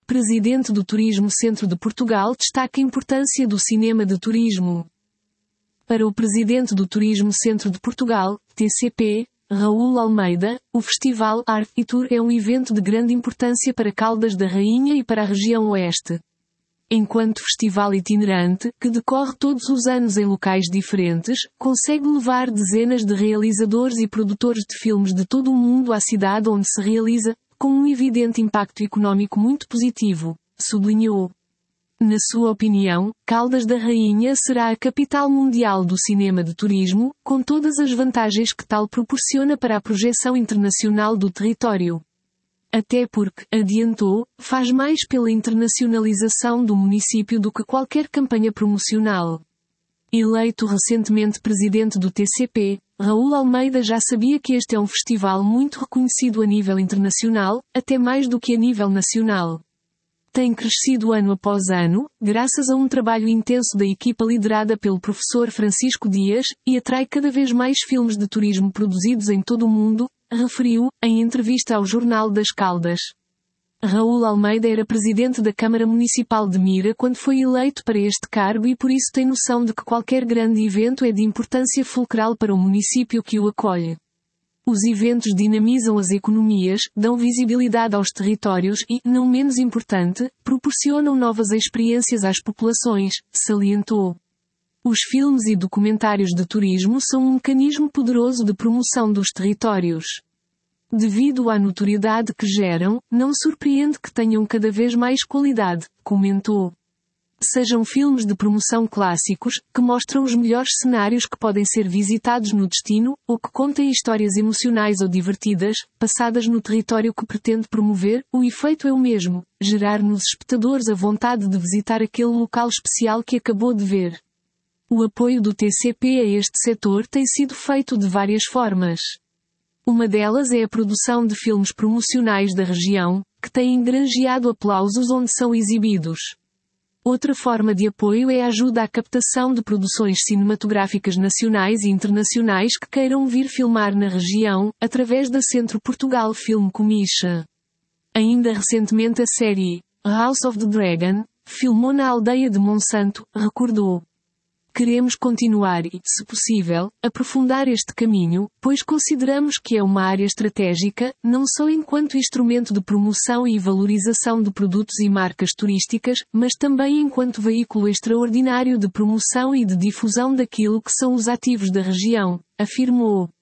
presidente do Turismo Centro de Portugal, destaca a importância do cinema de turismo. Para o presidente do Turismo Centro de Portugal, TCP, Raul Almeida, o Festival Art e Tour é um evento de grande importância para Caldas da Rainha e para a região oeste. Enquanto festival itinerante, que decorre todos os anos em locais diferentes, consegue levar dezenas de realizadores e produtores de filmes de todo o mundo à cidade onde se realiza, com um evidente impacto económico muito positivo, sublinhou. Na sua opinião, Caldas da Rainha será a capital mundial do cinema de turismo, com todas as vantagens que tal proporciona para a projeção internacional do território. Até porque, adiantou, faz mais pela internacionalização do município do que qualquer campanha promocional. Eleito recentemente presidente do TCP, Raul Almeida já sabia que este é um festival muito reconhecido a nível internacional, até mais do que a nível nacional. Tem crescido ano após ano, graças a um trabalho intenso da equipa liderada pelo professor Francisco Dias, e atrai cada vez mais filmes de turismo produzidos em todo o mundo, referiu, em entrevista ao Jornal das Caldas. Raul Almeida era presidente da Câmara Municipal de Mira quando foi eleito para este cargo e por isso tem noção de que qualquer grande evento é de importância fulcral para o município que o acolhe. Os eventos dinamizam as economias, dão visibilidade aos territórios e, não menos importante, proporcionam novas experiências às populações, salientou. Os filmes e documentários de turismo são um mecanismo poderoso de promoção dos territórios. Devido à notoriedade que geram, não surpreende que tenham cada vez mais qualidade, comentou. Sejam filmes de promoção clássicos, que mostram os melhores cenários que podem ser visitados no destino, ou que contem histórias emocionais ou divertidas, passadas no território que pretende promover, o efeito é o mesmo, gerar nos espectadores a vontade de visitar aquele local especial que acabou de ver. O apoio do TCP a este setor tem sido feito de várias formas. Uma delas é a produção de filmes promocionais da região, que têm granjeado aplausos onde são exibidos. Outra forma de apoio é a ajuda à captação de produções cinematográficas nacionais e internacionais que queiram vir filmar na região, através da Centro Portugal Film Commission. Ainda recentemente a série House of the Dragon filmou na aldeia de Monsanto, recordou. Queremos continuar e, se possível, aprofundar este caminho, pois consideramos que é uma área estratégica, não só enquanto instrumento de promoção e valorização de produtos e marcas turísticas, mas também enquanto veículo extraordinário de promoção e de difusão daquilo que são os ativos da região, afirmou.